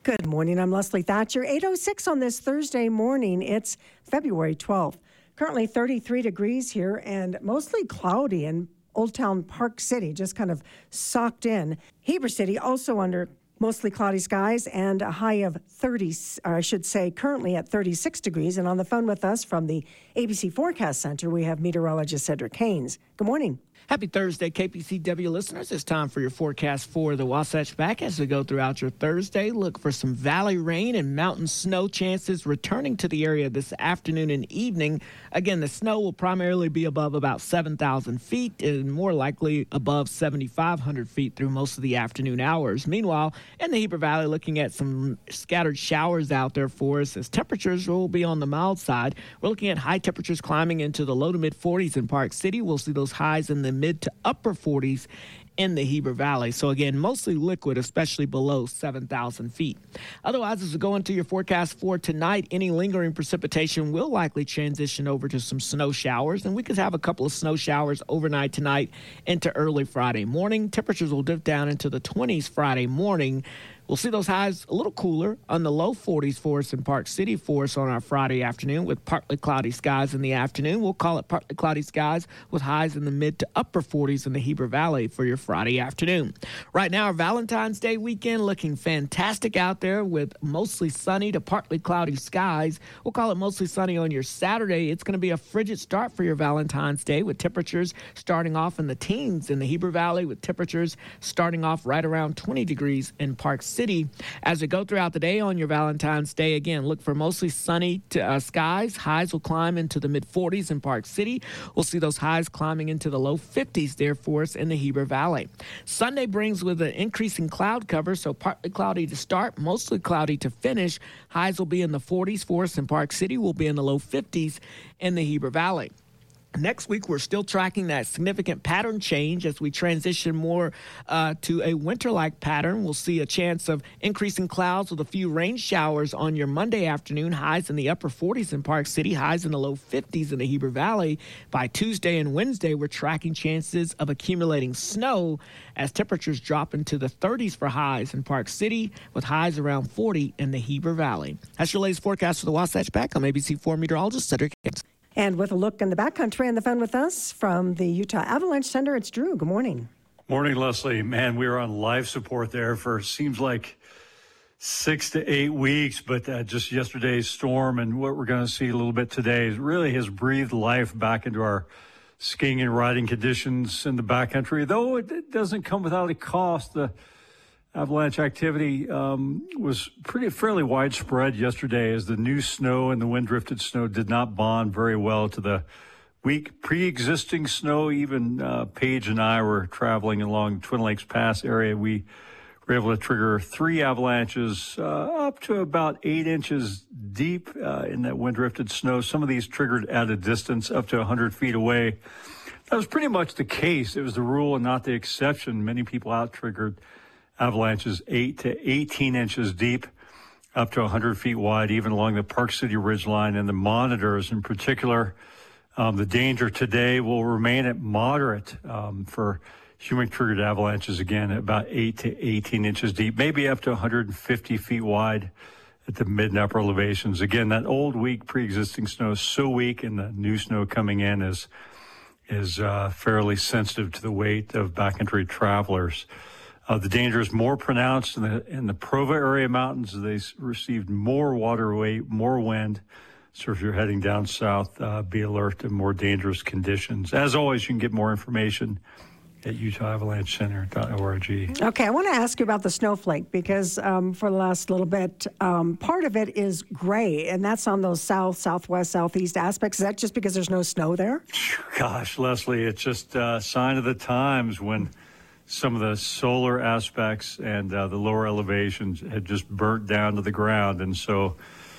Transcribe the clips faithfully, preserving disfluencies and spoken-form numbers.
Good morning. I'm Leslie Thatcher. eight oh six on this Thursday morning. It's February twelfth. Currently thirty-three degrees here and mostly cloudy in Old Town Park City, just kind of socked in. Heber City also under mostly cloudy skies and a high of thirty, or I should say currently at thirty-six degrees. And on the phone with us from the A B C Forecast Center, we have meteorologist Cedric Haynes. Good morning. Happy Thursday, K P C W listeners. It's time for your forecast for the Wasatch Back. As we go throughout your Thursday, look for some valley rain and mountain snow chances returning to the area this afternoon and evening. Again, the snow will primarily be above about seven thousand feet and more likely above seven thousand five hundred feet through most of the afternoon hours. Meanwhile, in the Heber Valley, looking at some scattered showers out there for us as temperatures will be on the mild side. We're looking at high temperatures climbing into the low to mid forties in Park City. We'll see those highs in the mid to upper forties in the Heber Valley. So again, mostly liquid, especially below seven thousand feet. Otherwise, as we go into your forecast for tonight, any lingering precipitation will likely transition over to some snow showers, and we could have a couple of snow showers overnight tonight into early Friday morning. Temperatures will dip down into the twenties Friday morning. We'll see those highs a little cooler on the low forties for us in Park City for us on our Friday afternoon with partly cloudy skies in the afternoon. We'll call it partly cloudy skies with highs in the mid to upper forties in the Heber Valley for your Friday afternoon. Right now, our Valentine's Day weekend looking fantastic out there with mostly sunny to partly cloudy skies. We'll call it mostly sunny on your Saturday. It's going to be a frigid start for your Valentine's Day with temperatures starting off in the teens in the Heber Valley with temperatures starting off right around twenty degrees in Park City. As we go throughout the day on your Valentine's Day, again, look for mostly sunny to, uh, skies. Highs will climb into the mid forties in Park City. We'll see those highs climbing into the low fifties there for us in the Heber Valley. Sunday brings with an increasing cloud cover, so partly cloudy to start, mostly cloudy to finish. Highs will be in the forties for us in Park City. We'll be in the low fifties in the Heber Valley. Next week, we're still tracking that significant pattern change as we transition more uh, to a winter-like pattern. We'll see a chance of increasing clouds with a few rain showers on your Monday afternoon. Highs in the upper forties in Park City, highs in the low fifties in the Heber Valley. By Tuesday and Wednesday, we're tracking chances of accumulating snow as temperatures drop into the thirties for highs in Park City with highs around forty in the Heber Valley. That's your latest forecast for the Wasatch Back. I'm A B C four meteorologist Cedric Haynes. And with a look in the backcountry on the phone with us from the Utah Avalanche Center, it's Drew. Good morning. Morning, Leslie. Man, we were on life support there for seems like six to eight weeks, but uh, just yesterday's storm and what we're going to see a little bit today really has breathed life back into our skiing and riding conditions in the backcountry. Though it, it doesn't come without a cost. The avalanche activity um, was pretty fairly widespread yesterday as the new snow and the wind-drifted snow did not bond very well to the weak pre-existing snow. Even uh, Paige and I were traveling along Twin Lakes Pass area. We were able to trigger three avalanches uh, up to about eight inches deep uh, in that wind-drifted snow. Some of these triggered at a distance up to one hundred feet away. That was pretty much the case. It was the rule and not the exception. Many people out-triggered avalanches eight to eighteen inches deep, up to one hundred feet wide, even along the Park City ridgeline and the monitors in particular. Um, the danger today will remain at moderate um, for human-triggered avalanches, again, at about eight to eighteen inches deep, maybe up to one hundred fifty feet wide at the mid and upper elevations. Again, that old, weak, pre-existing snow is so weak, and the new snow coming in is, is uh, fairly sensitive to the weight of backcountry travelers. Uh, the danger is more pronounced in the in the Provo area mountains. They received more water weight, more wind. So if you're heading down south, uh, be alert to more dangerous conditions. As always, you can get more information at utah avalanche center dot org. Okay, I want to ask you about the snowflake because um, for the last little bit, um, part of it is gray, and that's on those south, southwest, southeast aspects. Is that just because there's no snow there? Gosh, Leslie, it's just a sign of the times when some of the solar aspects and uh, the lower elevations had just burnt down to the ground. And so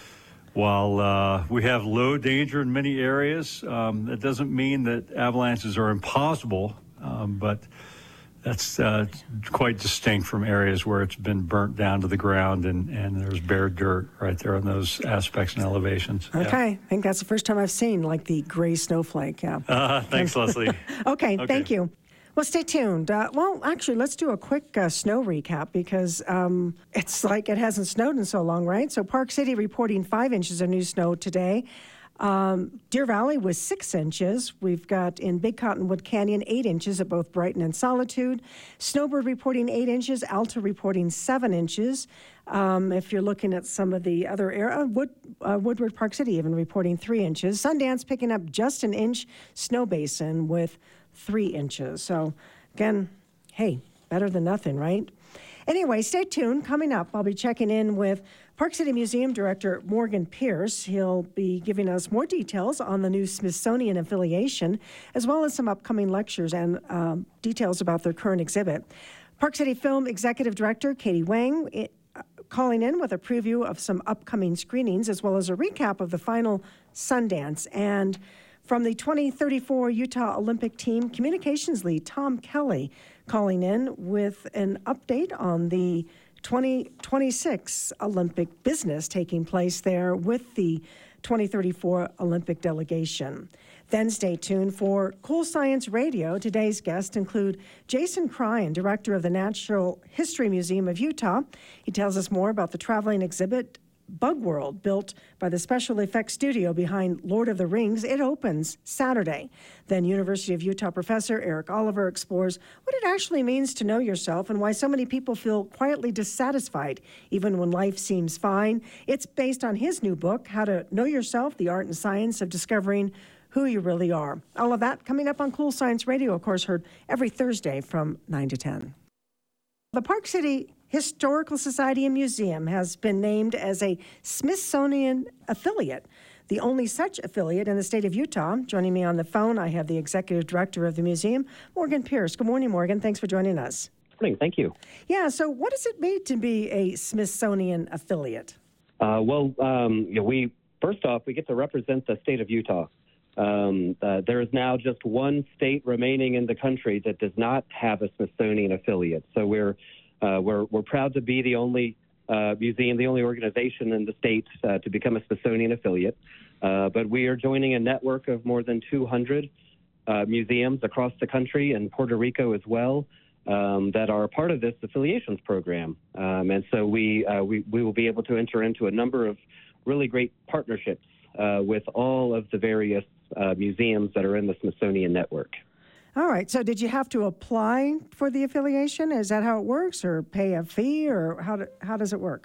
while uh, we have low danger in many areas, um, that doesn't mean that avalanches are impossible, um, but that's uh, quite distinct from areas where it's been burnt down to the ground and, and there's bare dirt right there on those aspects and elevations. Okay, yeah. I think that's the first time I've seen like the gray snowflake. Yeah. Uh, thanks, Leslie. okay, okay, thank you. Well, stay tuned. Uh, well, actually, let's do a quick uh, snow recap because um, it's like it hasn't snowed in so long, right? So Park City reporting five inches of new snow today. Um, Deer Valley was six inches. We've got in Big Cottonwood Canyon eight inches at both Brighton and Solitude. Snowbird reporting eight inches. Alta reporting seven inches. Um, if you're looking at some of the other areas, Wood, uh, Woodward Park City even reporting three inches. Sundance picking up just an inch. Snow Basin with three inches. So again, hey, better than nothing, right? Anyway, stay tuned. Coming up, I'll be checking in with Park City Museum Director Morgan Pierce. He'll be giving us more details on the new Smithsonian affiliation, as well as some upcoming lectures and um, details about their current exhibit. Park City Film Executive Director Katie Wang it, uh, calling in with a preview of some upcoming screenings, as well as a recap of the final Sundance. And from the twenty thirty-four Utah Olympic Team, communications lead Tom Kelly calling in with an update on the twenty twenty-six Olympic business taking place there with the twenty thirty-four Olympic delegation. Then stay tuned for Cool Science Radio. Today's guests include Jason Cryan, director of the Natural History Museum of Utah. He tells us more about the traveling exhibit Bug World, built by the special effects studio behind Lord of the Rings. It opens Saturday. Then University of Utah professor Eric Oliver explores what it actually means to know yourself and why so many people feel quietly dissatisfied even when life seems fine. It's based on his new book, How to Know Yourself, the Art and Science of Discovering Who You Really Are. All of that coming up on Cool Science Radio, of course, heard every Thursday from nine to ten. The Park City Historical Society and Museum has been named as a Smithsonian affiliate, the only such affiliate in the state of Utah. Joining me on the phone, I have the executive director of the museum, Morgan Pierce. Good morning, Morgan. Thanks for joining us. Good morning. Thank you. Yeah, so what does it mean to be a Smithsonian affiliate? Uh, well, um, you know, we first off, we get to represent the state of Utah. Um, uh, there is now just one state remaining in the country that does not have a Smithsonian affiliate. So we're uh, we're we're proud to be the only uh, museum, the only organization in the state uh, to become a Smithsonian affiliate. Uh, but we are joining a network of more than two hundred uh, museums across the country and Puerto Rico as well um, that are a part of this affiliations program. Um, and so we, uh, we we will be able to enter into a number of really great partnerships uh, with all of the various uh, museums that are in the Smithsonian network. All right. So did you have to apply for the affiliation? Is that how it works, or pay a fee, or how do, how does it work?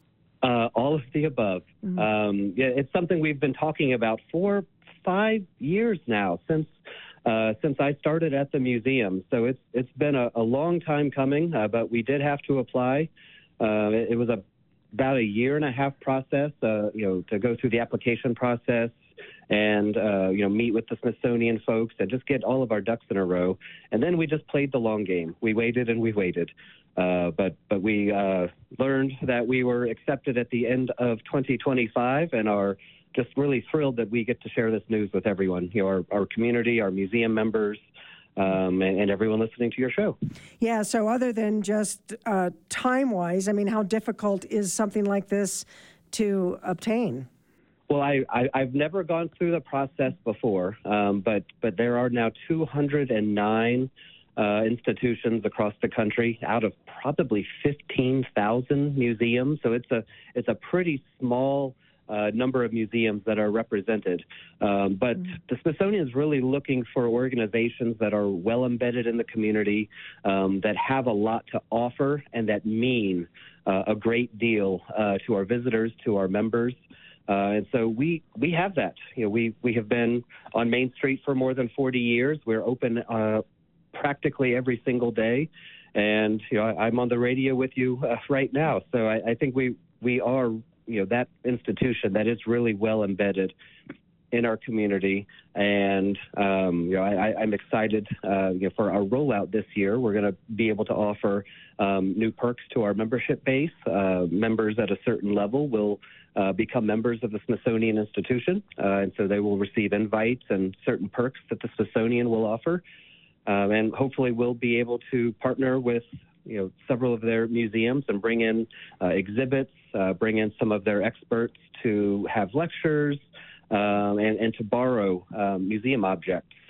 Uh, all of the above. Mm-hmm. Um, yeah, it's something we've been talking about for five years now, since uh, since I started at the museum. So it's it's been a, a long time coming, uh, but we did have to apply. Uh, it, it was a about a year and a half process, uh, you know, to go through the application process and, uh, you know, meet with the Smithsonian folks and just get all of our ducks in a row. And then we just played the long game. We waited and we waited. Uh, but but we uh, learned that we were accepted at the end of twenty twenty-five and are just really thrilled that we get to share this news with everyone, you know, our, our community, our museum members, um, and, and everyone listening to your show. Yeah, so other than just uh, time-wise, I mean, how difficult is something like this to obtain? Well, I, I, I've never gone through the process before, um, but, but there are now two hundred nine uh, institutions across the country out of probably fifteen thousand museums. So it's a, it's a pretty small uh, number of museums that are represented. Um, but mm-hmm. the Smithsonian is really looking for organizations that are well embedded in the community, um, that have a lot to offer, and that mean uh, a great deal uh, to our visitors, to our members. Uh, and so we, we have that. You know, we, we have been on Main Street for more than forty years. We're open uh, practically every single day. And, you know, I, I'm on the radio with you uh, right now. So I, I think we, we are, you know, that institution that is really well embedded in our community. And, um, you know, I, I'm excited uh, you know, for our rollout this year. We're going to be able to offer um, new perks to our membership base. Uh, members at a certain level will uh, become members of the Smithsonian Institution. Uh, and so they will receive invites and certain perks that the Smithsonian will offer. Um, and hopefully we'll be able to partner with, you know, several of their museums and bring in uh, exhibits, uh, bring in some of their experts to have lectures, Um, and, and to borrow um, museum objects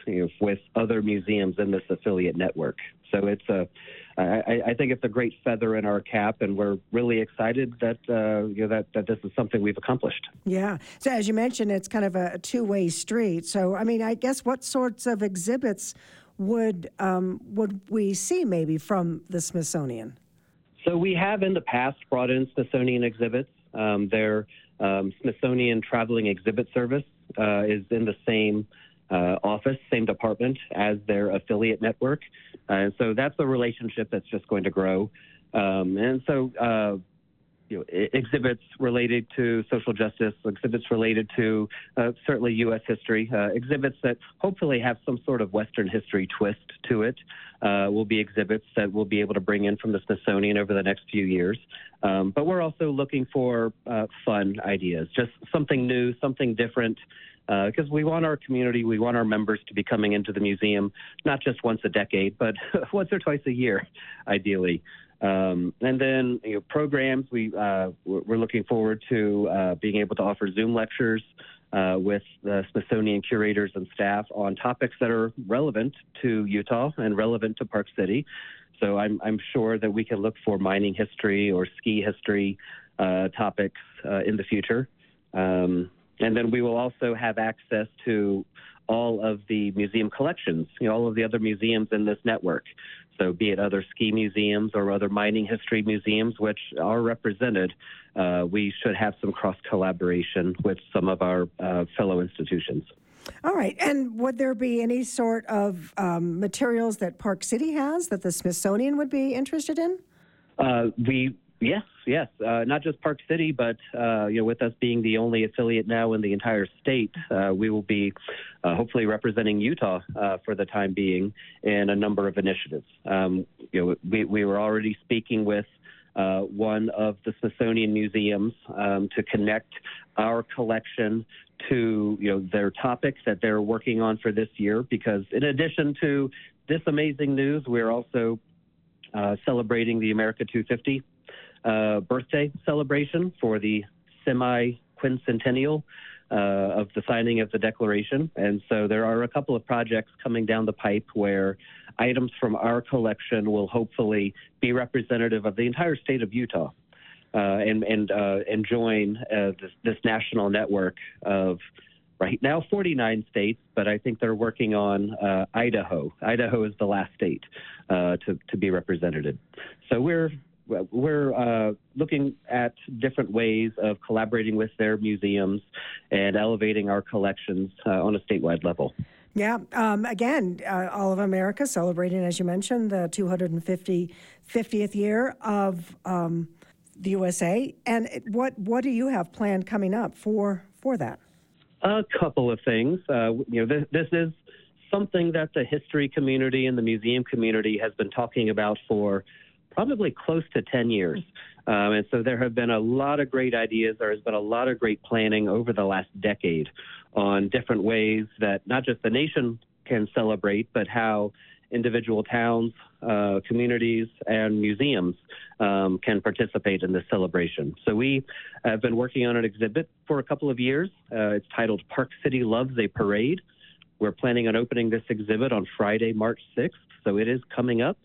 you know, with other museums in this affiliate network. So it's a, I, I think it's a great feather in our cap, and we're really excited that uh, you know that, that this is something we've accomplished. Yeah. So as you mentioned, it's kind of a two-way street. So I mean, I guess what sorts of exhibits would um, would we see maybe from the Smithsonian? So we have in the past brought in Smithsonian exhibits. Um, their um, Smithsonian Traveling Exhibit Service uh, is in the same uh, office, same department as their affiliate network. Uh, and so that's a relationship that's just going to grow. Um, and so uh, you know, exhibits related to social justice, exhibits related to uh, certainly U S history, uh, exhibits that hopefully have some sort of Western history twist to it uh, will be exhibits that we'll be able to bring in from the Smithsonian over the next few years. Um, but we're also looking for uh, fun ideas, just something new, something different, because uh, we want our community, we want our members to be coming into the museum not just once a decade, but once or twice a year, ideally. Um, and then you know, programs, we, uh, we're looking forward to uh, being able to offer Zoom lectures uh, with the Smithsonian curators and staff on topics that are relevant to Utah and relevant to Park City. So I'm, I'm sure that we can look for mining history or ski history uh, topics uh, in the future. Um, and then we will also have access to all of the museum collections, you know, all of the other museums in this network. So be it other ski museums or other mining history museums, which are represented, uh, we should have some cross-collaboration with some of our uh, fellow institutions. All right. And would there be any sort of um, materials that Park City has that the Smithsonian would be interested in? Uh, we Yes, yes. Uh, not just Park City, but uh, you know, with us being the only affiliate now in the entire state, uh, we will be uh, hopefully representing Utah uh, for the time being in a number of initiatives. Um, you know, we, we were already speaking with uh, one of the Smithsonian museums um, to connect our collection to you know their topics that they're working on for this year. Because in addition to this amazing news, we're also uh, celebrating the America two fifty. Uh, birthday celebration for the semi-quincentennial uh, of the signing of the Declaration. And so there are a couple of projects coming down the pipe where items from our collection will hopefully be representative of the entire state of Utah uh, and, and, uh, and join uh, this, this national network of right now forty-nine states, but I think they're working on uh, Idaho. Idaho is the last state uh, to, to be represented. So we're We're uh, looking at different ways of collaborating with their museums and elevating our collections uh, on a statewide level. Yeah. Um, again, uh, all of America celebrating, as you mentioned, the two hundred fiftieth year of um, the U S A. And what what do you have planned coming up for for that? A couple of things. Uh, you know, this, this is something that the history community and the museum community has been talking about for probably close to ten years. Um, and so there have been a lot of great ideas. There has been a lot of great planning over the last decade on different ways that not just the nation can celebrate, but how individual towns, uh, communities, and museums um, can participate in this celebration. So we have been working on an exhibit for a couple of years. Uh, it's titled Park City Loves a Parade. We're planning on opening this exhibit on Friday, March sixth, so it is coming up.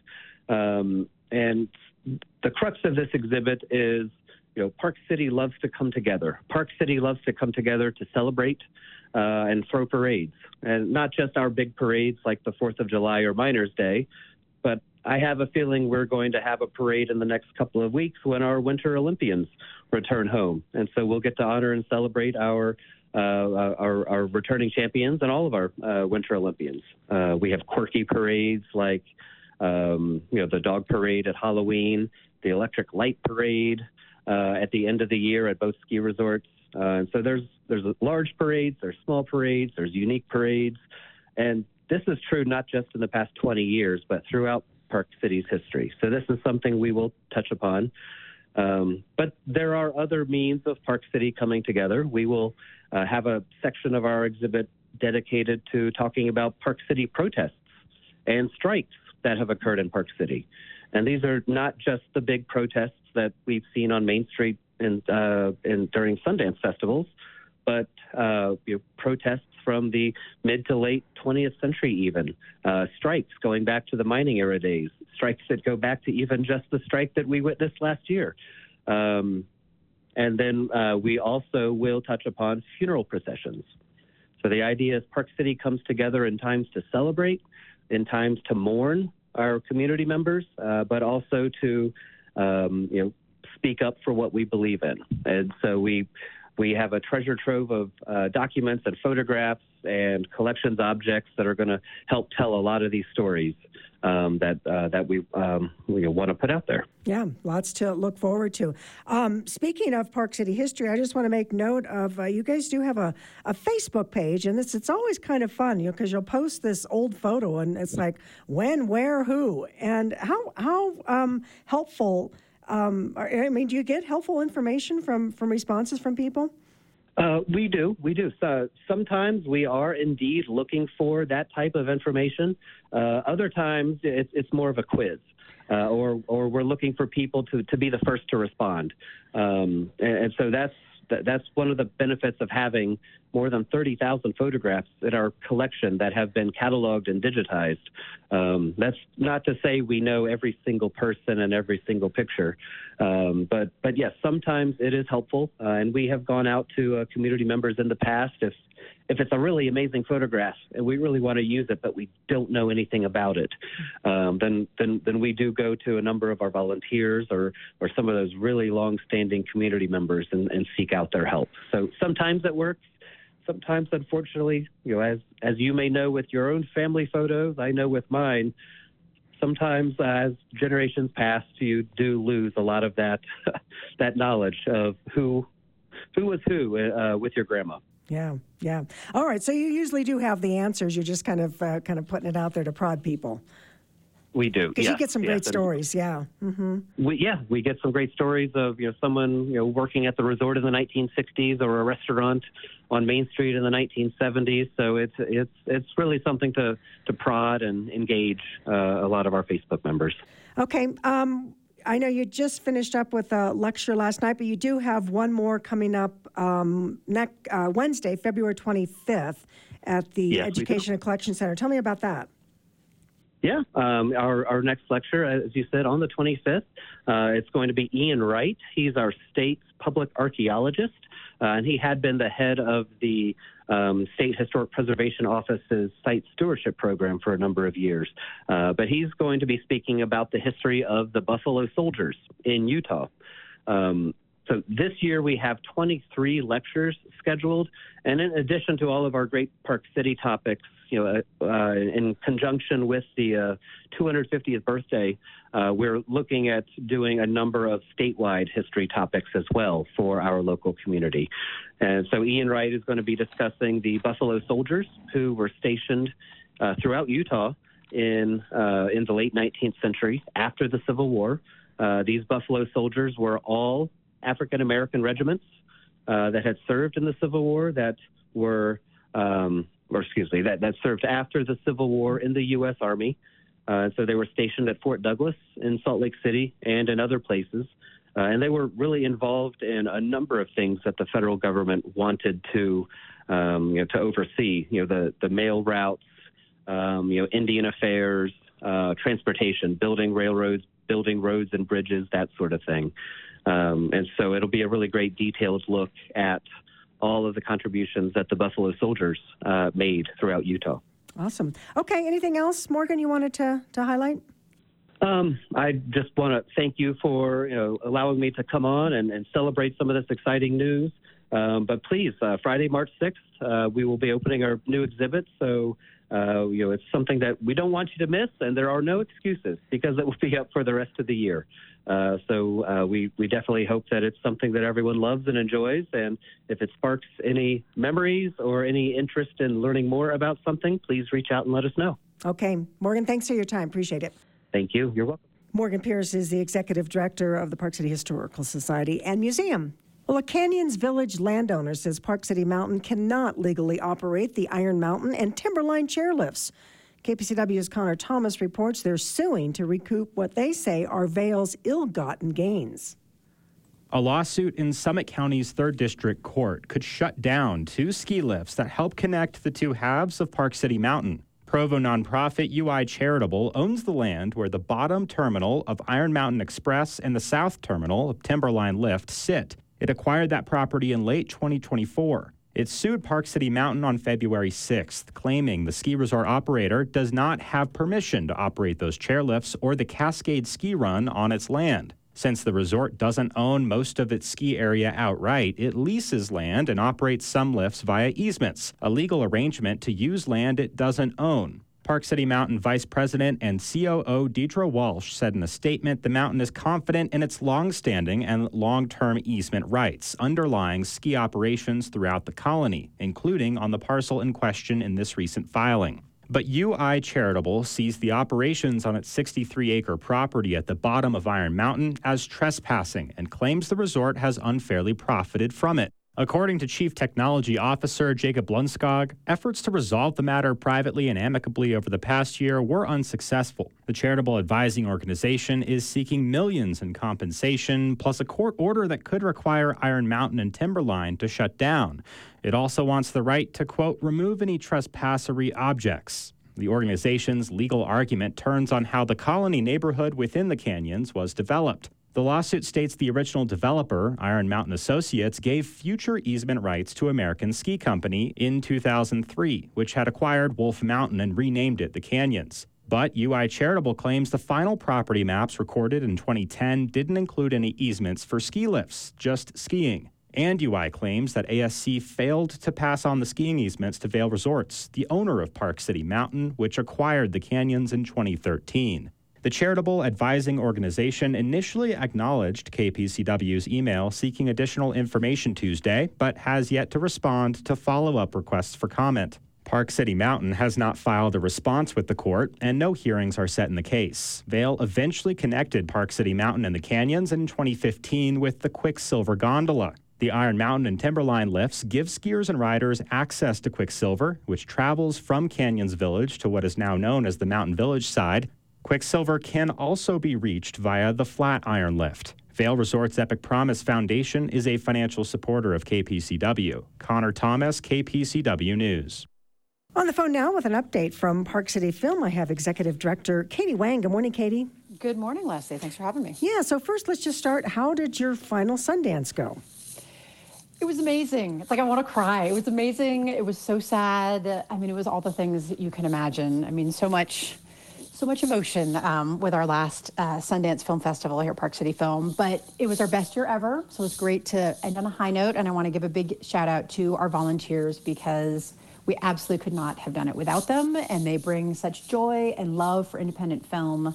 Um, And the crux of this exhibit is, you know, Park City loves to come together. Park City loves to come together to celebrate uh, and throw parades. And not just our big parades like the fourth of July or Miners' Day, but I have a feeling we're going to have a parade in the next couple of weeks when our Winter Olympians return home. And so we'll get to honor and celebrate our uh, our, our returning champions and all of our uh, Winter Olympians. Uh, we have quirky parades like Um, you know, the dog parade at Halloween, the electric light parade uh, at the end of the year at both ski resorts. Uh, and so there's there's large parades, there's small parades, there's unique parades. And this is true not just in the past twenty years, but throughout Park City's history. So this is something we will touch upon. Um, but there are other means of Park City coming together. We will uh, have a section of our exhibit dedicated to talking about Park City protests and strikes that have occurred in Park City. And these are not just the big protests that we've seen on Main Street and, uh, and during Sundance festivals, but uh, you know, protests from the mid to late twentieth century even, uh, strikes going back to the mining era days, strikes that go back to even just the strike that we witnessed last year. Um, and then uh, we also will touch upon funeral processions. So the idea is Park City comes together in times to celebrate, in times to mourn our community members, uh, but also to um, you know, speak up for what we believe in. And so we we have a treasure trove of uh, documents and photographs and collections objects that are going to help tell a lot of these stories um, that uh, that we um, we want to put out there. Yeah, lots to look forward to. Um, speaking of Park City history, I just want to make note of uh, you guys do have a, a Facebook page, and it's it's always kind of fun, you know, because you'll post this old photo, and it's like when, where, who, and how how um, helpful. Um, I mean, do you get helpful information from from responses from people? Uh, we do, we do. So sometimes we are indeed looking for that type of information. Uh, other times it's, it's more of a quiz, uh, or or we're looking for people to, to be the first to respond. Um, and, and so that's that's one of the benefits of having more than thirty thousand photographs in our collection that have been cataloged and digitized. Um, that's not to say we know every single person and every single picture, um, but but yes, sometimes it is helpful, uh, and we have gone out to uh, community members in the past if if it's a really amazing photograph and we really want to use it, but we don't know anything about it, um, then, then then we do go to a number of our volunteers or or some of those really long-standing community members and, and seek out their help. So sometimes it works. Sometimes, unfortunately, you know, as as you may know with your own family photos, I know with mine, sometimes uh, as generations pass, you do lose a lot of that that knowledge of who who was who uh, with your grandma. Yeah, yeah. All right. So you usually do have the answers. You're just kind of uh, kind of putting it out there to prod people. We do, because yes, you get some yes. great stories. Yeah. Mm-hmm. We, yeah, we get some great stories of you know someone you know working at the resort in the nineteen sixties or a restaurant on Main Street in the nineteen seventies. So it's it's it's really something to to prod and engage uh, a lot of our Facebook members. Okay. Um, I know you just finished up with a lecture last night, but you do have one more coming up um, next uh, Wednesday, February twenty-fifth, at the Yes, Education and Collection Center. Tell me about that. Yeah, um, our, our next lecture, as you said, on the twenty-fifth, uh, it's going to be Ian Wright. He's our state's public archaeologist, uh, and he had been the head of the um, State Historic Preservation Office's site stewardship program for a number of years. Uh, but he's going to be speaking about the history of the Buffalo Soldiers in Utah. Um, So this year we have twenty-three lectures scheduled, and in addition to all of our great Park City topics, you know, uh, in conjunction with the uh, two hundred fiftieth birthday, uh, we're looking at doing a number of statewide history topics as well for our local community. And so Ian Wright is going to be discussing the Buffalo Soldiers who were stationed uh, throughout Utah in uh, in the late nineteenth century after the Civil War. Uh, these Buffalo Soldiers were all African-American regiments uh, that had served in the Civil War that were, um, or excuse me, that, that served after the Civil War in the U S Army. Uh, so they were stationed at Fort Douglas in Salt Lake City and in other places. Uh, and they were really involved in a number of things that the federal government wanted to, um, you know, to oversee, you know, the, the mail routes, um, you know, Indian affairs, uh, transportation, building railroads, building roads and bridges, that sort of thing. Um, and so it'll be a really great detailed look at all of the contributions that the Buffalo Soldiers uh, made throughout Utah. Awesome. Okay, anything else, Morgan, you wanted to, to highlight? Um, I just want to thank you for you know allowing me to come on and, and celebrate some of this exciting news. Um, but please, uh, Friday, March sixth, uh, we will be opening our new exhibit. So, uh, you know, it's something that we don't want you to miss, and there are no excuses because it will be up for the rest of the year. Uh, so uh, we, we definitely hope that it's something that everyone loves and enjoys. And if it sparks any memories or any interest in learning more about something, please reach out and let us know. Okay. Morgan, thanks for your time. Appreciate it. Thank you. You're welcome. Morgan Pierce is the executive director of the Park City Historical Society and Museum. Well, a Canyons Village landowner says Park City Mountain cannot legally operate the Iron Mountain and Timberline chairlifts. K P C W's Connor Thomas reports they're suing to recoup what they say are Vail's ill-gotten gains. A lawsuit in Summit County's third District Court could shut down two ski lifts that help connect the two halves of Park City Mountain. Provo nonprofit U I Charitable owns the land where the bottom terminal of Iron Mountain Express and the south terminal of Timberline Lift sit. It acquired that property in late twenty twenty-four. It sued Park City Mountain on February sixth, claiming the ski resort operator does not have permission to operate those chairlifts or the Cascade Ski Run on its land. Since the resort doesn't own most of its ski area outright, it leases land and operates some lifts via easements, a legal arrangement to use land it doesn't own. Park City Mountain Vice President and C O O Deidre Walsh said in a statement the mountain is confident in its long-standing and long-term easement rights underlying ski operations throughout the colony, including on the parcel in question in this recent filing. But U I Charitable sees the operations on its sixty-three acre property at the bottom of Iron Mountain as trespassing and claims the resort has unfairly profited from it. According to Chief Technology Officer Jacob Lundskog, efforts to resolve the matter privately and amicably over the past year were unsuccessful. The charitable advising organization is seeking millions in compensation, plus a court order that could require Iron Mountain and Timberline to shut down. It also wants the right to, quote, remove any trespassery objects. The organization's legal argument turns on how the colony neighborhood within the canyons was developed. The lawsuit states the original developer, Iron Mountain Associates, gave future easement rights to American Ski Company in two thousand three, which had acquired Wolf Mountain and renamed it the Canyons. But U I Charitable claims the final property maps recorded in twenty ten didn't include any easements for ski lifts, just skiing. And U I claims that A S C failed to pass on the skiing easements to Vail Resorts, the owner of Park City Mountain, which acquired the canyons in twenty thirteen. The charitable advising organization initially acknowledged K P C W's email seeking additional information Tuesday, but has yet to respond to follow-up requests for comment. Park City Mountain has not filed a response with the court, and no hearings are set in the case. Vail eventually connected Park City Mountain and the canyons in twenty fifteen with the Quicksilver Gondola. The Iron Mountain and Timberline lifts give skiers and riders access to Quicksilver, which travels from Canyons Village to what is now known as the Mountain Village side. Quicksilver can also be reached via the Flatiron Lift. Vail Resorts Epic Promise Foundation is a financial supporter of K P C W. Connor Thomas, K P C W News. On the phone now with an update from Park City Film, I have Executive Director Katie Wang. Good morning, Katie. Good morning, Leslie. Thanks for having me. Yeah, so first let's just start. How did your final Sundance go? It was amazing. It's like I want to cry. It was amazing. It was so sad. I mean, it was all the things that you can imagine. I mean, so much... So much emotion um, with our last uh, Sundance Film Festival here at Park City Film, but it was our best year ever, so it was great to end on a high note, and I want to give a big shout out to our volunteers because we absolutely could not have done it without them, and they bring such joy and love for independent film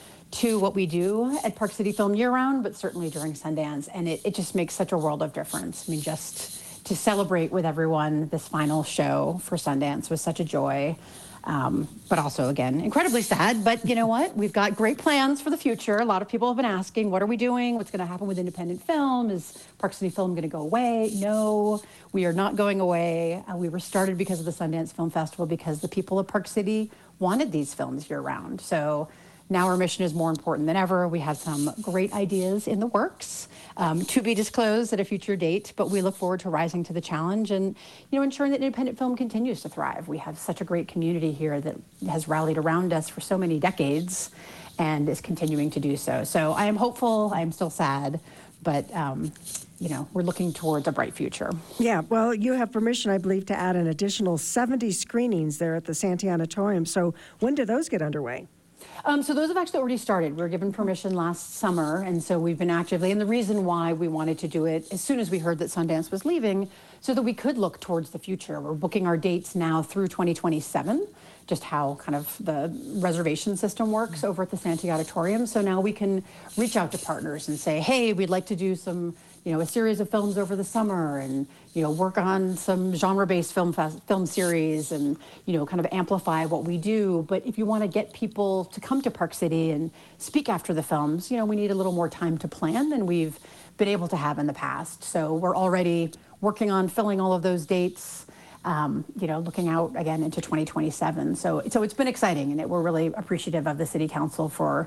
to what we do at Park City Film year-round, but certainly during Sundance, and it, it just makes such a world of difference. I mean, just to celebrate with everyone this final show for Sundance was such a joy. Um, but also, again, incredibly sad. But you know what? We've got great plans for the future. A lot of people have been asking, what are we doing? What's going to happen with independent film? Is Park City Film going to go away? No, we are not going away. Uh, we were started because of the Sundance Film Festival because the people of Park City wanted these films year-round. So now our mission is more important than ever. We have some great ideas in the works um, to be disclosed at a future date, but we look forward to rising to the challenge and, you know, ensuring that independent film continues to thrive. We have such a great community here that has rallied around us for so many decades and is continuing to do so. So I am hopeful. I am still sad, but, um, you know, we're looking towards a bright future. Yeah, well, you have permission, I believe, to add an additional seventy screenings there at the Santee Auditorium. So when do those get underway? Um, so those have actually already started. We were given permission last summer, and so we've been actively, and the reason why we wanted to do it as soon as we heard that Sundance was leaving, so that we could look towards the future. We're booking our dates now through twenty twenty-seven, just how kind of the reservation system works over at the Santee Auditorium. So now we can reach out to partners and say, hey, we'd like to do some, you know, a series of films over the summer and, you know, work on some genre-based film fest, film series and, you know, kind of amplify what we do. But if you want to get people to come to Park City and speak after the films, you know, we need a little more time to plan than we've been able to have in the past. So we're already working on filling all of those dates, um, you know, looking out again into twenty twenty-seven. So, so it's been exciting, and it, we're really appreciative of the City Council for,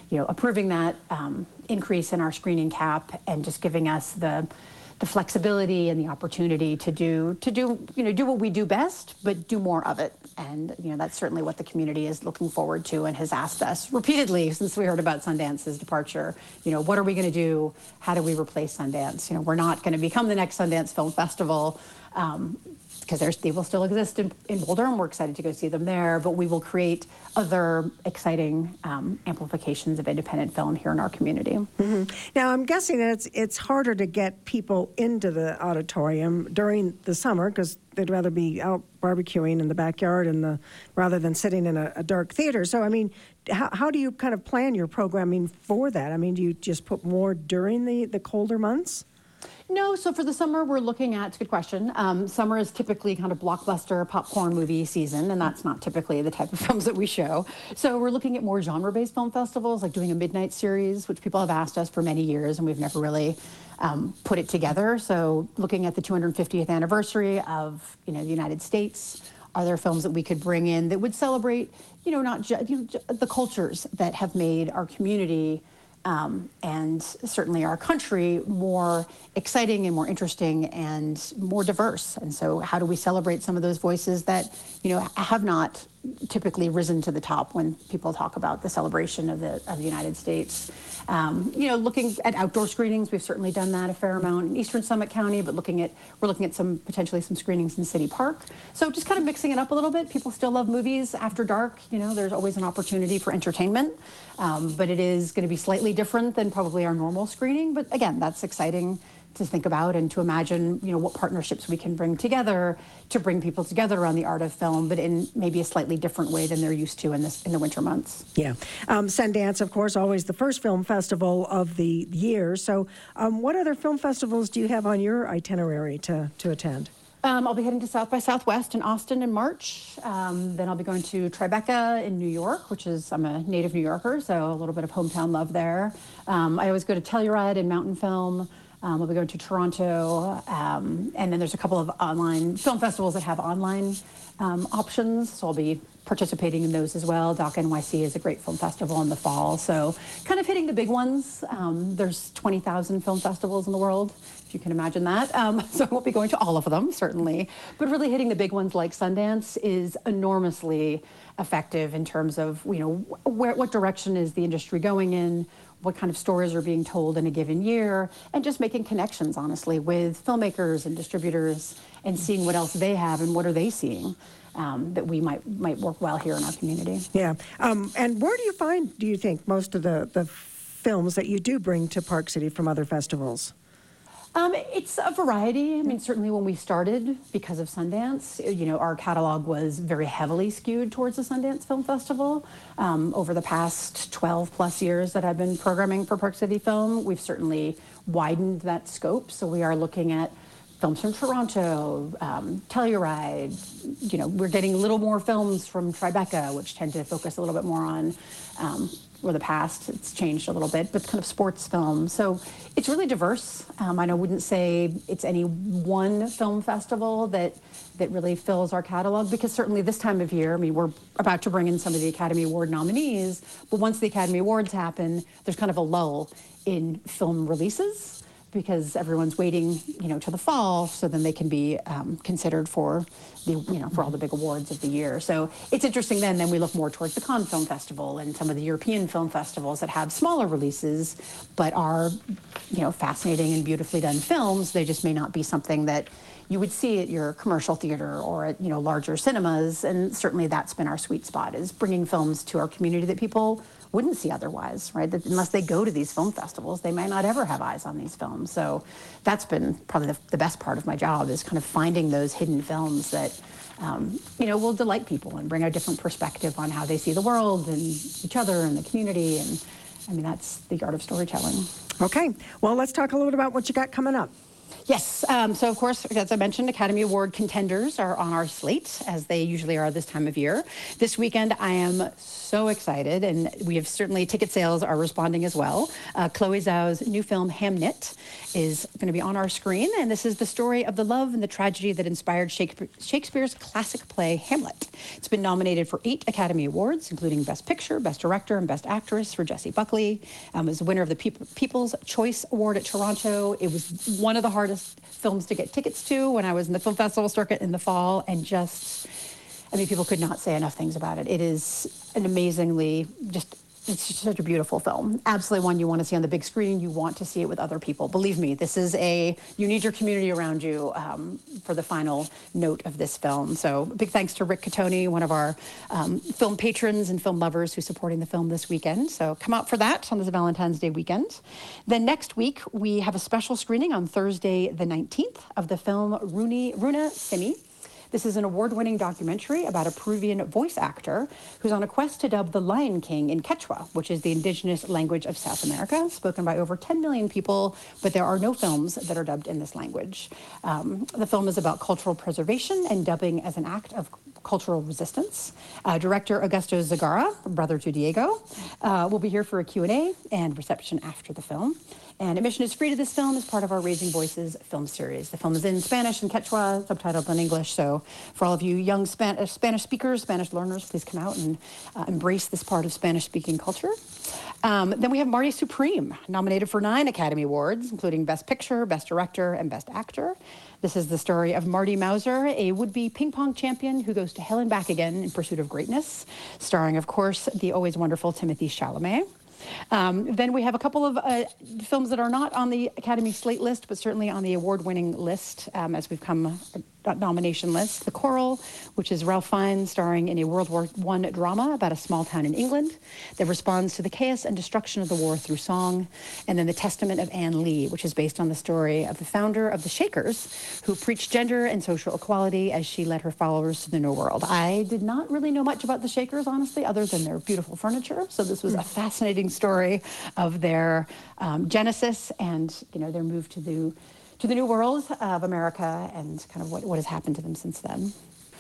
you know, approving that um, increase in our screening cap and just giving us the the flexibility and the opportunity to do to do you know do what we do best, but do more of it. And you know that's certainly what the community is looking forward to and has asked us repeatedly since we heard about Sundance's departure. You know, what are we going to do? How do we replace Sundance? You know, we're not going to become the next Sundance Film Festival. Um, because they will still exist in, in Boulder, and we're excited to go see them there. But we will create other exciting um, amplifications of independent film here in our community. Mm-hmm. Now, I'm guessing that it's it's harder to get people into the auditorium during the summer because they'd rather be out barbecuing in the backyard and the rather than sitting in a, a dark theater. So, I mean, how, how do you kind of plan your programming for that? I mean, do you just put more during the, the colder months? No, so for the summer, we're looking at, it's a good question. Um, summer is typically kind of blockbuster popcorn movie season, and that's not typically the type of films that we show. So we're looking at more genre-based film festivals, like doing a midnight series, which people have asked us for many years, and we've never really um, put it together. So looking at the two hundred fiftieth anniversary of, you know, the United States, are there films that we could bring in that would celebrate, you know, not just you know, the cultures that have made our community Um, and certainly our country more exciting and more interesting and more diverse. And so how do we celebrate some of those voices that, you know, have not typically risen to the top when people talk about the celebration of the, of the United States? Um, you know, looking at outdoor screenings, we've certainly done that a fair amount in Eastern Summit County, but looking at, we're looking at some, potentially some screenings in City Park. So just kind of mixing it up a little bit. People still love movies after dark. You know, there's always an opportunity for entertainment, um, but it is going to be slightly different than probably our normal screening. But again, that's exciting to think about and to imagine, you know, what partnerships we can bring together to bring people together around the art of film, but in maybe a slightly different way than they're used to in this in the winter months. Yeah. Um, Sundance, of course, always the first film festival of the year. So um, what other film festivals do you have on your itinerary to, to attend? Um, I'll be heading to South by Southwest in Austin in March. Um, then I'll be going to Tribeca in New York, which is, I'm a native New Yorker, so a little bit of hometown love there. Um, I always go to Telluride and Mountain Film. Um, we'll be going to Toronto, um, and then there's a couple of online film festivals that have online um, options, so I'll be participating in those as well. Doc N Y C is a great film festival in the fall, so kind of hitting the big ones. Um, there's twenty thousand film festivals in the world, if you can imagine that, um, so I won't be going to all of them, certainly, but really hitting the big ones like Sundance is enormously effective in terms of, you know, where, what direction is the industry going in, what kind of stories are being told in a given year, and just making connections, honestly, with filmmakers and distributors and seeing what else they have and what are they seeing um, that we might might work well here in our community. Yeah. Um, and where do you find, do you think, most of the, the films that you do bring to Park City from other festivals? Um, it's a variety. I mean, certainly when we started, because of Sundance, you know, our catalog was very heavily skewed towards the Sundance Film Festival. Um, over the past twelve plus years that I've been programming for Park City Film, we've certainly widened that scope. So we are looking at films from Toronto, um, Telluride. You know, we're getting a little more films from Tribeca, which tend to focus a little bit more on um, or the past, it's changed a little bit, but kind of sports films. So it's really diverse. Um, and I wouldn't say it's any one film festival that that really fills our catalog, because certainly this time of year, I mean, we're about to bring in some of the Academy Award nominees, but once the Academy Awards happen, there's kind of a lull in film releases, because everyone's waiting, you know, till the fall, so then they can be um, considered for the, you know, for all the big awards of the year. So it's interesting. Then, then we look more towards the Cannes Film Festival and some of the European film festivals that have smaller releases, but are, you know, fascinating and beautifully done films. They just may not be something that you would see at your commercial theater or at, you know, larger cinemas. And certainly that's been our sweet spot, is bringing films to our community that people wouldn't see otherwise, right? That unless they go to these film festivals, they might not ever have eyes on these films. So that's been probably the, the best part of my job, is kind of finding those hidden films that, um, you know, will delight people and bring a different perspective on how they see the world and each other and the community. And I mean, that's the art of storytelling. Okay. Well, let's talk a little bit about what you got coming up. Yes. Um, so, of course, as I mentioned, Academy Award contenders are on our slate, as they usually are this time of year. This weekend, I am so excited, and we have certainly ticket sales are responding as well. Uh, Chloe Zhao's new film, Hamnet, is going to be on our screen, and this is the story of the love and the tragedy that inspired Shakespeare's classic play, Hamlet. It's been nominated for eight Academy Awards, including Best Picture, Best Director, and Best Actress for Jessie Buckley. Um, it was the winner of the Pe- People's Choice Award at Toronto. It was one of the hardest films to get tickets to when I was in the film festival circuit in the fall, and just, I mean, people could not say enough things about it. It is an amazingly, just, it's just such a beautiful film. Absolutely one you want to see on the big screen. You want to see it with other people. Believe me, this is a, you need your community around you um, for the final note of this film. So big thanks to Rick Catoni, one of our um, film patrons and film lovers who's supporting the film this weekend. So come out for that on this Valentine's Day weekend. Then next week, we have a special screening on Thursday the nineteenth of the film Runi, Runa Simi. This is an award-winning documentary about a Peruvian voice actor who's on a quest to dub the Lion King in Quechua, which is the indigenous language of South America, spoken by over ten million people, but there are no films that are dubbed in this language. Um, the film is about cultural preservation and dubbing as an act of cultural resistance. Uh, director Augusto Zagara, brother to Diego, uh, will be here for a Q and A and reception after the film. And admission is free to this film as part of our Raising Voices film series. The film is in Spanish and Quechua, subtitled in English. So for all of you young Span- Spanish speakers, Spanish learners, please come out and uh, embrace this part of Spanish-speaking culture. Um, then we have Marty Supreme, nominated for nine Academy Awards, including Best Picture, Best Director, and Best Actor. This is the story of Marty Mauser, a would-be ping pong champion who goes to hell and back again in pursuit of greatness, starring, of course, the always wonderful Timothée Chalamet. Um, then we have a couple of uh, films that are not on the Academy slate list, but certainly on the award-winning list um, as we've come uh, nomination list. The Coral, which is Ralph Fiennes starring in a World War One drama about a small town in England that responds to the chaos and destruction of the war through song. And then The Testament of Anne Lee, which is based on the story of the founder of the Shakers, who preached gender and social equality as she led her followers to the New World. I did not really know much about the Shakers, honestly, other than their beautiful furniture. So this was a fascinating story of their um, genesis and, you know, their move to the to the New World of America and kind of what, what has happened to them since then.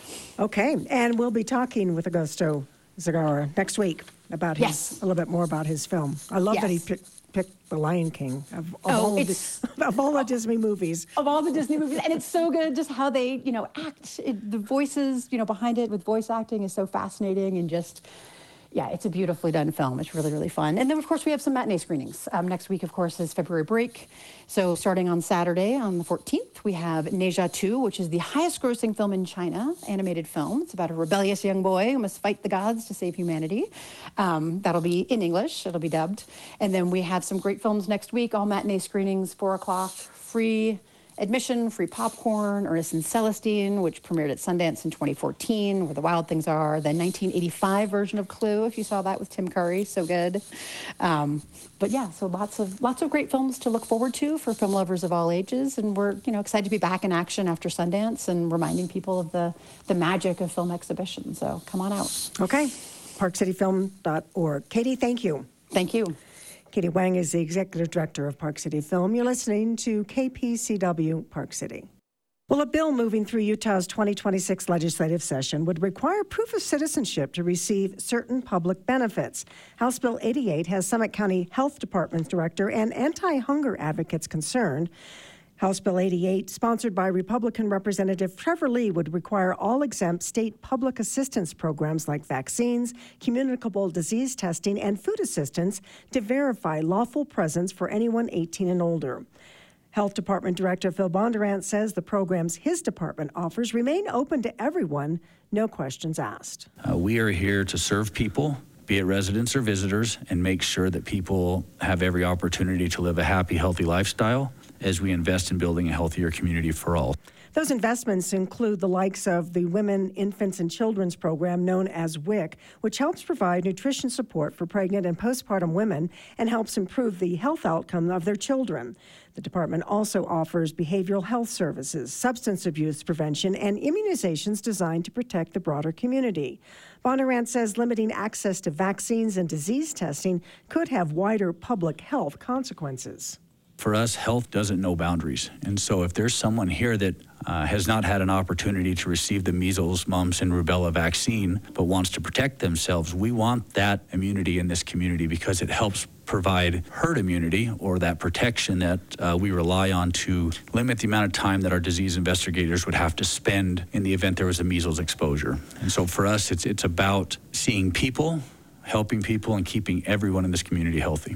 Okay, and we'll be talking with Augusto Zagara next week about his, Yes. a little bit more about his film. I love that he Yes. picked, picked The Lion King of, of, Oh, all, of it's- the, of all the Disney movies. Of all the Disney movies, and it's so good just how they, you know, act. It, the voices, you know, behind it with voice acting is so fascinating, and just, yeah, it's a beautifully done film. It's really, really fun. And then, of course, we have some matinee screenings. Um, next week, of course, is February break. So starting on Saturday, on the fourteenth, we have Neja two, which is the highest-grossing film in China, animated film. It's about a rebellious young boy who must fight the gods to save humanity. Um, that'll be in English. It'll be dubbed. And then we have some great films next week, all matinee screenings, four o'clock, free admission, free popcorn. Ernest and Celestine, which premiered at Sundance in twenty fourteen, Where the Wild Things Are. The nineteen eighty-five version of Clue, if you saw that with Tim Curry, so good. Um, but yeah, so lots of lots of great films to look forward to for film lovers of all ages, and we're you know excited to be back in action after Sundance and reminding people of the the magic of film exhibition. So come on out. Okay, park city film dot org. Katie, thank you. Thank you. Katie Wang is the Executive Director of Park City Film. You're listening to K P C W Park City. Well, a bill moving through Utah's twenty twenty-six legislative session would require proof of citizenship to receive certain public benefits. House Bill eighty-eight has Summit County Health Department Director and anti-hunger advocates concerned. House Bill eighty-eight, sponsored by Republican Representative Trevor Lee, would require all exempt state public assistance programs like vaccines, communicable disease testing, and food assistance to verify lawful presence for anyone eighteen and older. Health Department Director Phil Bondurant says the programs his department offers remain open to everyone, no questions asked. Uh, we are here to serve people, be it residents or visitors, and make sure that people have every opportunity to live a happy, healthy lifestyle as we invest in building a healthier community for all. Those investments include the likes of the Women, Infants, and Children's program known as W I C, which helps provide nutrition support for pregnant and postpartum women and helps improve the health outcome of their children. The department also offers behavioral health services, substance abuse prevention, and immunizations designed to protect the broader community. Bondurant says limiting access to vaccines and disease testing could have wider public health consequences. For us, health doesn't know boundaries. And so if there's someone here that uh, has not had an opportunity to receive the measles, mumps, and rubella vaccine, but wants to protect themselves, we want that immunity in this community because it helps provide herd immunity, or that protection that uh, we rely on to limit the amount of time that our disease investigators would have to spend in the event there was a measles exposure. And so for us, it's it's about seeing people, helping people, and keeping everyone in this community healthy.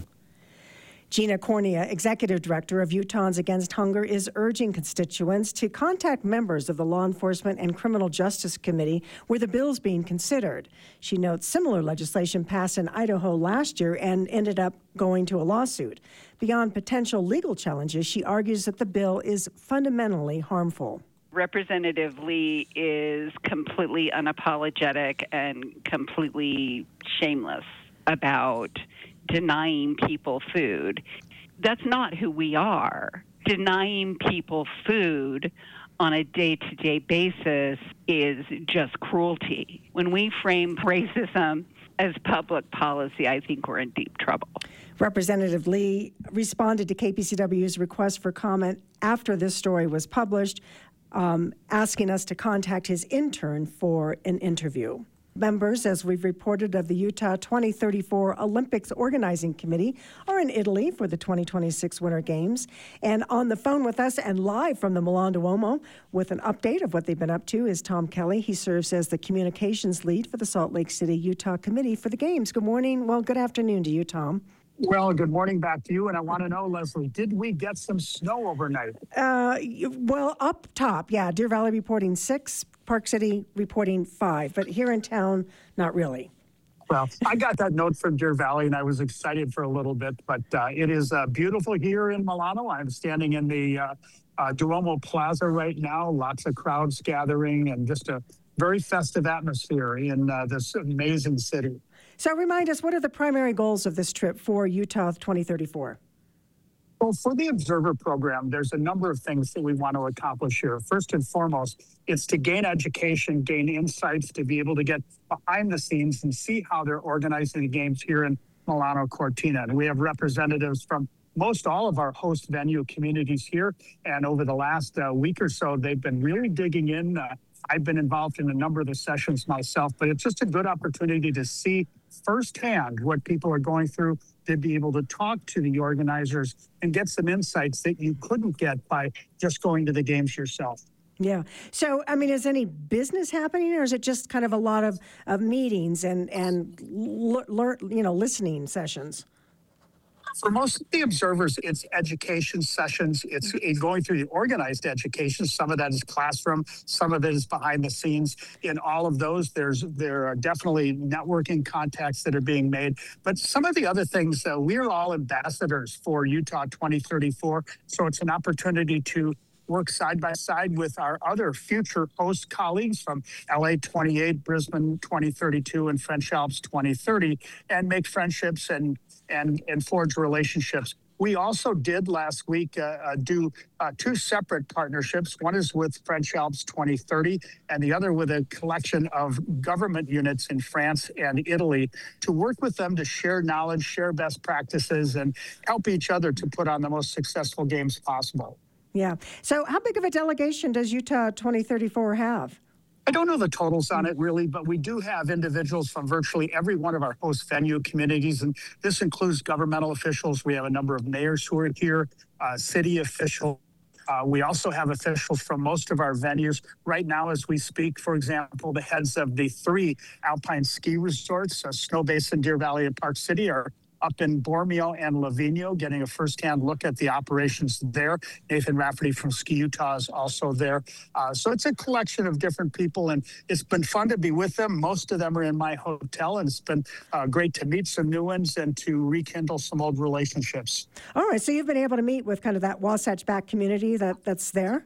Gina Cornea, Executive Director of Utahns Against Hunger, is urging constituents to contact members of the Law Enforcement and Criminal Justice Committee where the bill is being considered. She notes similar legislation passed in Idaho last year and ended up going to a lawsuit. Beyond potential legal challenges, she argues that the bill is fundamentally harmful. Representative Lee is completely unapologetic and completely shameless about denying people food. That's not who we are. Denying people food on a day-to-day basis is just cruelty. When we frame racism as public policy, I think we're in deep trouble. Representative Lee responded to K P C W's request for comment after this story was published, um, asking us to contact his intern for an interview. Members, as we've reported, of the Utah twenty thirty-four Olympics Organizing Committee are in Italy for the twenty twenty-six Winter Games. And on the phone with us and live from the Milan Duomo with an update of what they've been up to is Tom Kelly. He serves as the communications lead for the Salt Lake City, Utah Committee for the Games. Good morning. Well, good afternoon to you, Tom. Well, good morning back to you. And I want to know, Leslie, did we get some snow overnight? Uh, well, up top, yeah. Deer Valley reporting six, Park City reporting five, but here in town, not really. Well, I got that note from Deer Valley, and I was excited for a little bit, but uh, it is uh, beautiful here in Milano. I'm standing in the uh, uh, Duomo Plaza right now, lots of crowds gathering, and just a very festive atmosphere in uh, this amazing city. So remind us, what are the primary goals of this trip for Utah twenty thirty-four? Well, for the Observer Program, there's a number of things that we want to accomplish here. First and foremost, it's to gain education, gain insights, to be able to get behind the scenes and see how they're organizing the games here in Milano Cortina. And we have representatives from most all of our host venue communities here. And over the last uh, week or so, they've been really digging in. Uh, I've been involved in a number of the sessions myself, but it's just a good opportunity to see firsthand what people are going through, to be able to talk to the organizers and get some insights that you couldn't get by just going to the games yourself. Yeah. So, I mean, is any business happening, or is it just kind of a lot of, of meetings and, and learn, you know, listening sessions? For most of the observers, it's education sessions. It's going through the organized education. Some of that is classroom. Some of it is behind the scenes. In all of those, there's there are definitely networking contacts that are being made. But some of the other things, uh, we're all ambassadors for Utah twenty thirty-four. So it's an opportunity to work side by side with our other future host colleagues from L A twenty-eight, Brisbane twenty thirty-two, and French Alps twenty thirty, and make friendships and and and forge relationships. We also did last week uh, uh, do uh, two separate partnerships. One is with French Alps twenty thirty, and the other with a collection of government units in France and Italy, to work with them to share knowledge, share best practices, and help each other to put on the most successful games possible. Yeah. So how big of a delegation does Utah twenty thirty-four have? I don't know the totals on it really, but we do have individuals from virtually every one of our host venue communities, and this includes governmental officials. We have a number of mayors who are here, uh, city officials. Uh, we also have officials from most of our venues. Right now, as we speak, for example, the heads of the three alpine ski resorts, uh, Snow Basin, Deer Valley, and Park City, are up in Bormio and Livigno, getting a firsthand look at the operations there. Nathan Rafferty from Ski Utah is also there. Uh, so it's a collection of different people, and it's been fun to be with them. Most of them are in my hotel, and it's been uh, great to meet some new ones and to rekindle some old relationships. All right, so you've been able to meet with kind of that Wasatch Back community that, that's there?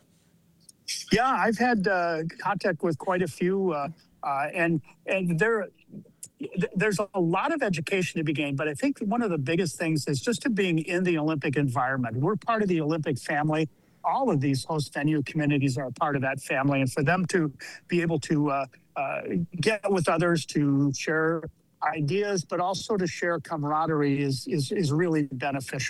Yeah, I've had uh, contact with quite a few, uh, uh, and and they're there's a lot of education to be gained, but I think one of the biggest things is just to being in the Olympic environment. We're part of the Olympic family. All of these host venue communities are a part of that family. And for them to be able to uh, uh, get with others, to share ideas, but also to share camaraderie is, is, is really beneficial.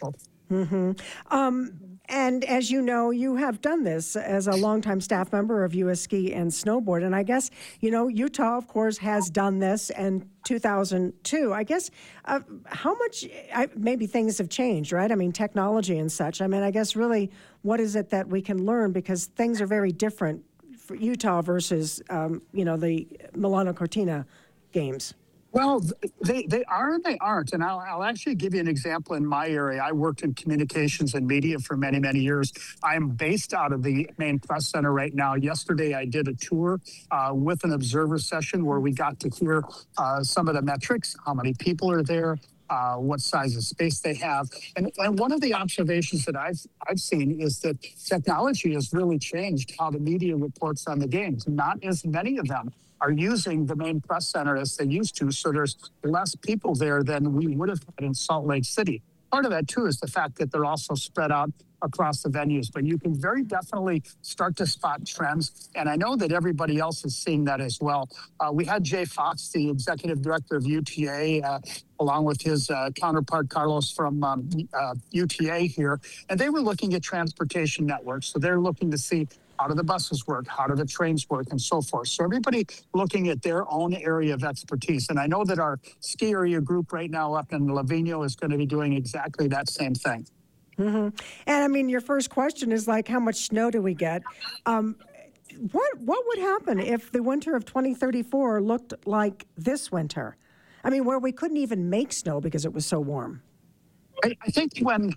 Mm-hmm. Um, and as you know, you have done this as a longtime staff member of U S Ski and Snowboard. And I guess, you know, Utah, of course, has done this in two thousand two. I guess uh, how much, I, maybe things have changed, right? I mean, technology and such. I mean, I guess really what is it that we can learn? Because things are very different for Utah versus, um, you know, the Milano Cortina games. Well, they, they are and they aren't. And I'll, I'll actually give you an example in my area. I worked in communications and media for many, many years. I'm based out of the main press center right now. Yesterday, I did a tour uh, with an observer session where we got to hear uh, some of the metrics, how many people are there, uh, what size of space they have. And, and one of the observations that I've, I've seen is that technology has really changed how the media reports on the games. Not as many of them are using the main press center as they used to, so there's less people there than we would have had in Salt Lake City. Part of that, too, is the fact that they're also spread out across the venues, but you can very definitely start to spot trends, and I know that everybody else is seeing that as well. Uh, we had Jay Fox, the executive director of U T A, uh, along with his uh, counterpart Carlos from um, uh, U T A here, and they were looking at transportation networks, so they're looking to see how do the buses work? How do the trains work? And so forth. So everybody looking at their own area of expertise. And I know that our ski area group right now up in Lavino is going to be doing exactly that same thing. Mm-hmm. And I mean, your first question is like, how much snow do we get? Um, what what would happen if the winter of twenty thirty-four looked like this winter? I mean, where we couldn't even make snow because it was so warm. I, I think when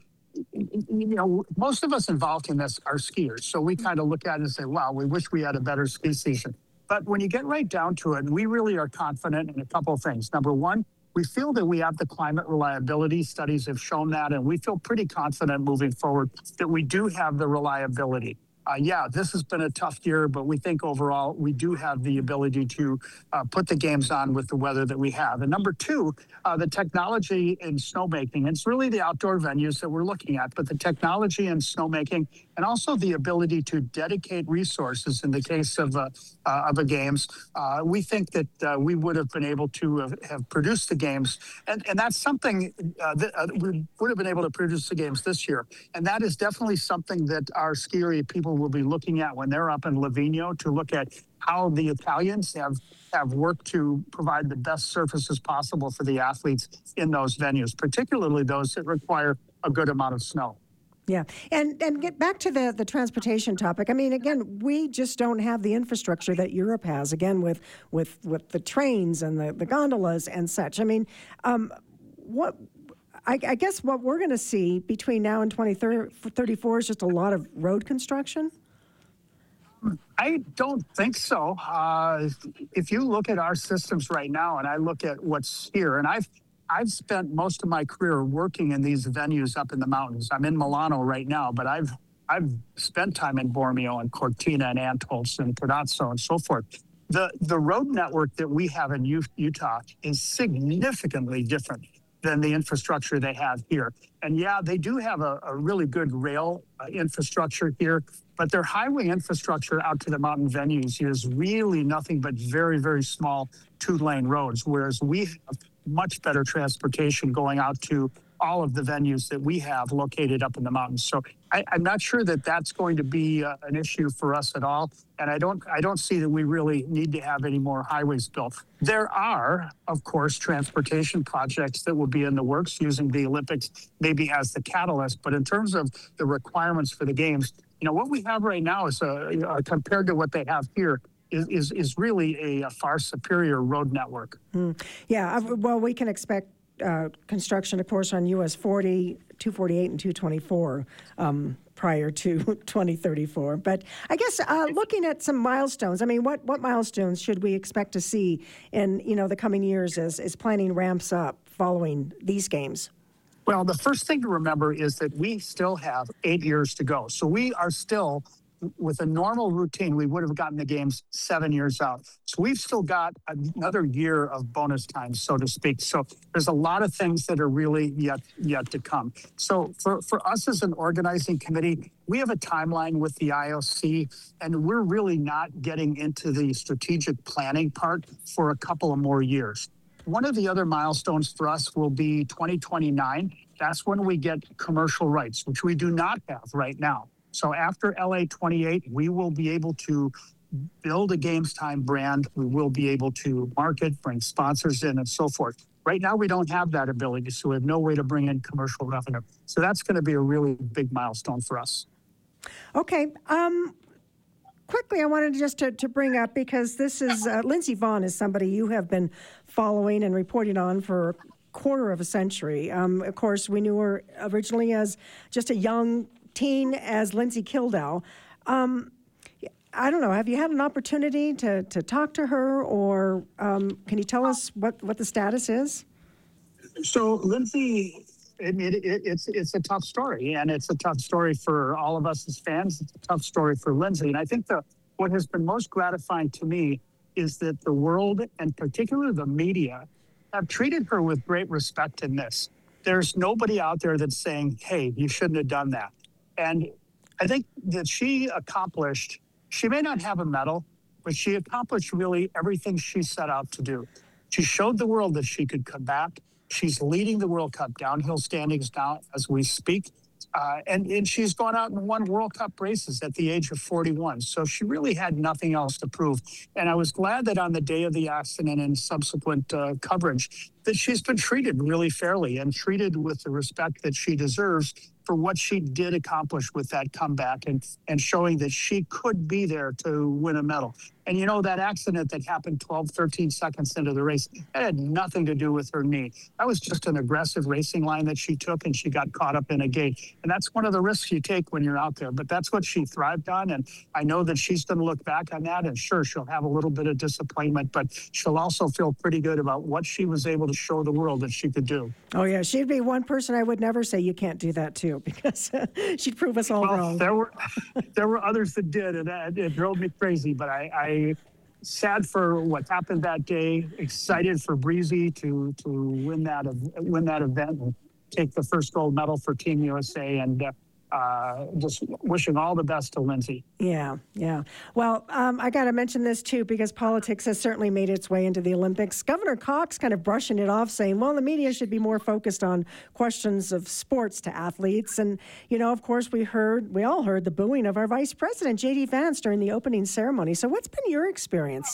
you know, most of us involved in this are skiers. So we kind of look at it and say, wow, we wish we had a better ski season. But when you get right down to it, we really are confident in a couple of things. Number one, we feel that we have the climate reliability. Studies have shown that, and we feel pretty confident moving forward that we do have the reliability. Uh, yeah, this has been a tough year, but we think overall we do have the ability to uh, put the games on with the weather that we have. And number two, uh, the technology in snowmaking. It's really the outdoor venues that we're looking at, but the technology in snowmaking and also the ability to dedicate resources in the case of uh, uh, of a games. Uh, we think that uh, we would have been able to have, have produced the games, and and that's something uh, that uh, we would have been able to produce the games this year, and that is definitely something that our ski area people will be looking at when they're up in Lavino to look at how the Italians have have worked to provide the best surfaces possible for the athletes in those venues, particularly those that require a good amount of snow. Yeah, and and get back to the, the transportation topic. I mean, again, we just don't have the infrastructure that Europe has, again, with with, with the trains and the, the gondolas and such. I mean, um, what I, I guess what we're going to see between now and twenty thirty-four is just a lot of road construction? I don't think so. Uh, if you look at our systems right now, and I look at what's here, and I've I've spent most of my career working in these venues up in the mountains. I'm in Milano right now, but I've I've spent time in Bormio and Cortina and Antholz and Pedazzo and so forth. The the road network that we have in U- Utah is significantly different than the infrastructure they have here. And yeah, they do have a, a really good rail uh, infrastructure here, but their highway infrastructure out to the mountain venues is really nothing but very, very small two-lane roads, whereas we have much better transportation going out to all of the venues that we have located up in the mountains. So I, I'm not sure that that's going to be uh, an issue for us at all. And I don't I don't see that we really need to have any more highways built. There are, of course, transportation projects that will be in the works using the Olympics maybe as the catalyst. But in terms of the requirements for the games, you know, what we have right now is a, uh, compared to what they have here, Is, is is really a, a far superior road network. Mm. Yeah, uh, well, we can expect uh, construction, of course, on U S forty, two forty-eight, and two twenty-four um, prior to twenty thirty-four. But I guess uh, looking at some milestones, I mean, what, what milestones should we expect to see in, you know, the coming years as, as planning ramps up following these games? Well, the first thing to remember is that we still have eight years to go. So we are still, with a normal routine, we would have gotten the games seven years out. So we've still got another year of bonus time, so to speak. So there's a lot of things that are really yet yet to come. So for, for us as an organizing committee, we have a timeline with the I O C, and we're really not getting into the strategic planning part for a couple of more years. One of the other milestones for us will be twenty twenty-nine. that's when we get commercial rights, which we do not have right now. So after L A twenty-eight, we will be able to build a Games Time brand. We will be able to market, bring sponsors in, and so forth. Right now, we don't have that ability, so we have no way to bring in commercial revenue. So that's going to be a really big milestone for us. Okay. Um, quickly, I wanted just to, to bring up, because this is, uh, Lindsey Vonn is somebody you have been following and reporting on for a quarter of a century. Um, of course, we knew her originally as just a young teen as Lindsay Kildow. Um, I don't know, have you had an opportunity to, to talk to her, or um, can you tell us what, what the status is? So Lindsay, I mean, it, it, it's it's a tough story, and it's a tough story for all of us as fans. It's a tough story for Lindsay, and I think the what has been most gratifying to me is that the world, and particularly the media, have treated her with great respect in this. There's nobody out there that's saying, "Hey, you shouldn't have done that," and I think that she accomplished. She may not have a medal, but she accomplished really everything she set out to do. She showed the world that she could come back. She's leading the World Cup downhill standings now as we speak. Uh, and, and she's gone out and won World Cup races at the age of forty-one. So she really had nothing else to prove. And I was glad that on the day of the accident and subsequent uh, coverage, that she's been treated really fairly and treated with the respect that she deserves for what she did accomplish with that comeback, and, and showing that she could be there to win a medal. And you know, that accident that happened twelve, thirteen seconds into the race, that had nothing to do with her knee. That was just an aggressive racing line that she took, and she got caught up in a gate. And that's one of the risks you take when you're out there. But that's what she thrived on. And I know that she's going to look back on that, and sure, she'll have a little bit of disappointment, but she'll also feel pretty good about what she was able to show the world that she could do. Oh, yeah. She'd be one person I would never say you can't do that to, because uh, she'd prove us all well, wrong. There were, there were others that did, and that, it drove me crazy, but I, I sad for what happened that day. Excited for Breezy to to win that win that event and take the first gold medal for Team U S A, and uh, uh, just wishing all the best to Lindsay. Yeah, yeah. Well, um, I got to mention this too, because politics has certainly made its way into the Olympics. Governor Cox kind of brushing it off, saying, well, the media should be more focused on questions of sports to athletes. And, you know, of course, we heard, we all heard the booing of our Vice President, J D Vance, during the opening ceremony. So what's been your experience?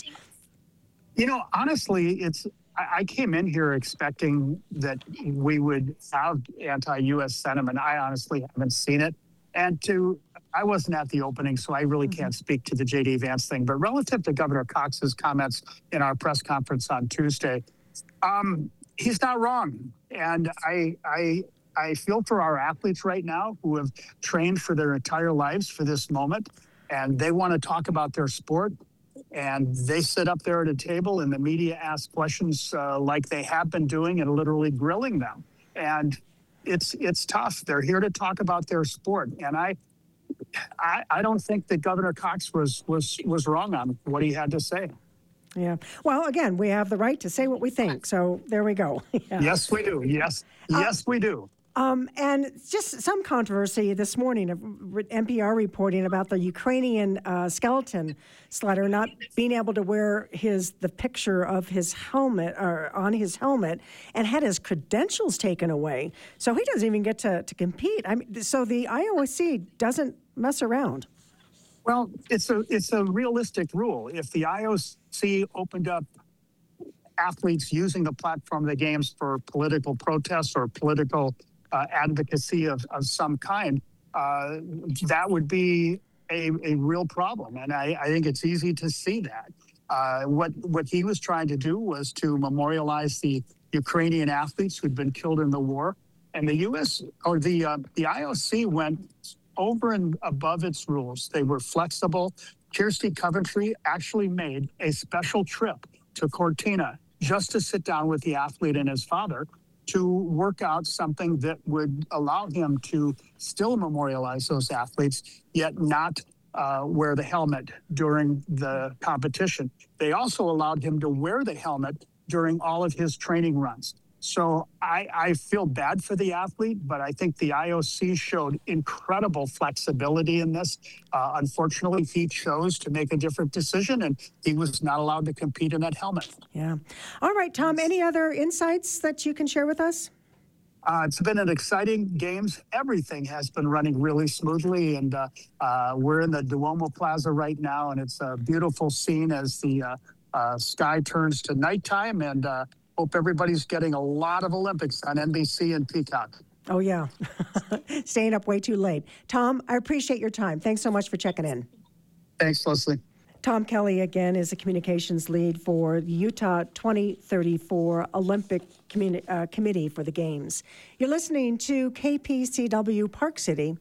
You know, honestly, it's, I came in here expecting that we would have anti-U S sentiment. I honestly haven't seen it. And to, I wasn't at the opening, so I really can't speak to the J D Vance thing. But relative to Governor Cox's comments in our press conference on Tuesday, um, he's not wrong. And I, I, I feel for our athletes right now who have trained for their entire lives for this moment, and they want to talk about their sport. And they sit up there at a table, and the media asks questions uh, like they have been doing, and literally grilling them. And it's it's tough. They're here to talk about their sport, and I I, I don't think that Governor Cox was was was wrong on what he had to say. Yeah. Well, again, we have the right to say what we think. So there we go. Yeah. Yes, we do. Yes. Yes, uh, we do. Um, and just some controversy this morning of N P R reporting about the Ukrainian uh, skeleton sledder not being able to wear his the picture of his helmet or on his helmet, and had his credentials taken away. So he doesn't even get to, to compete. I mean, so the I O C doesn't mess around. Well, it's a it's a realistic rule. If the I O C opened up athletes using the platform of the games for political protests or political Uh, advocacy of, of some kind, uh, that would be a, a real problem. And I, I think it's easy to see that. Uh, what, what he was trying to do was to memorialize the Ukrainian athletes who'd been killed in the war. And the U S or the, uh, the I O C went over and above its rules. They were flexible. Kirsty Coventry actually made a special trip to Cortina just to sit down with the athlete and his father to work out something that would allow him to still memorialize those athletes, yet not uh, wear the helmet during the competition. They also allowed him to wear the helmet during all of his training runs. So I, I feel bad for the athlete, but I think the I O C showed incredible flexibility in this. Uh, unfortunately, he chose to make a different decision, and he was not allowed to compete in that helmet. Yeah. All right, Tom, any other insights that you can share with us? Uh, it's been an exciting games. Everything has been running really smoothly, and uh, uh, we're in the Duomo Plaza right now, and it's a beautiful scene as the uh, uh, sky turns to nighttime. And uh, hope everybody's getting a lot of Olympics on N B C and Peacock. Oh, yeah. Staying up way too late. Tom, I appreciate your time. Thanks so much for checking in. Thanks, Leslie. Tom Kelly, again, is a communications lead for the Utah twenty thirty-four Olympic Communi- uh, Committee for the Games. You're listening to K P C W Park City.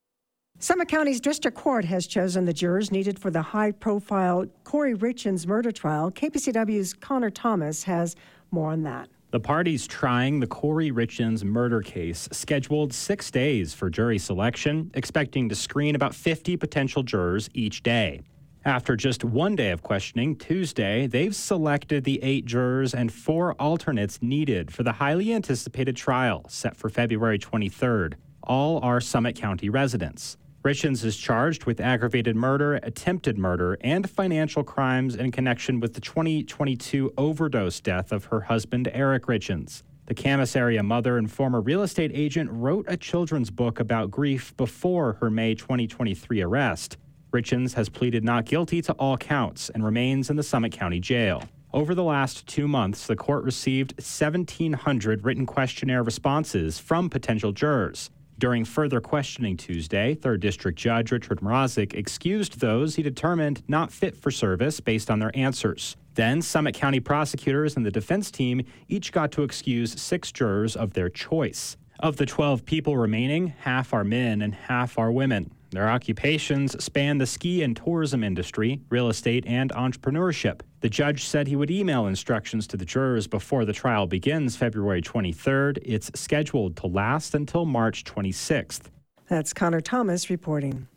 Summit County's District Court has chosen the jurors needed for the high-profile Corey Richins murder trial. K P C W's Connor Thomas has more on that. The parties trying the Corey Richins murder case scheduled six days for jury selection, expecting to screen about fifty potential jurors each day. After just one day of questioning, Tuesday, they've selected the eight jurors and four alternates needed for the highly anticipated trial set for February twenty-third. All are Summit County residents. Richins is charged with aggravated murder, attempted murder, and financial crimes in connection with the twenty twenty-two overdose death of her husband, Eric Richins. The Camas area mother and former real estate agent wrote a children's book about grief before her May twenty twenty-three arrest. Richins has pleaded not guilty to all counts and remains in the Summit County Jail. Over the last two months, the court received seventeen hundred written questionnaire responses from potential jurors. During further questioning Tuesday, third District Judge Richard Mrazek excused those he determined not fit for service based on their answers. Then, Summit County prosecutors and the defense team each got to excuse six jurors of their choice. Of the twelve people remaining, half are men and half are women. Their occupations span the ski and tourism industry, real estate, and entrepreneurship. The judge said he would email instructions to the jurors before the trial begins February twenty-third. It's scheduled to last until March twenty-sixth. That's Connor Thomas reporting.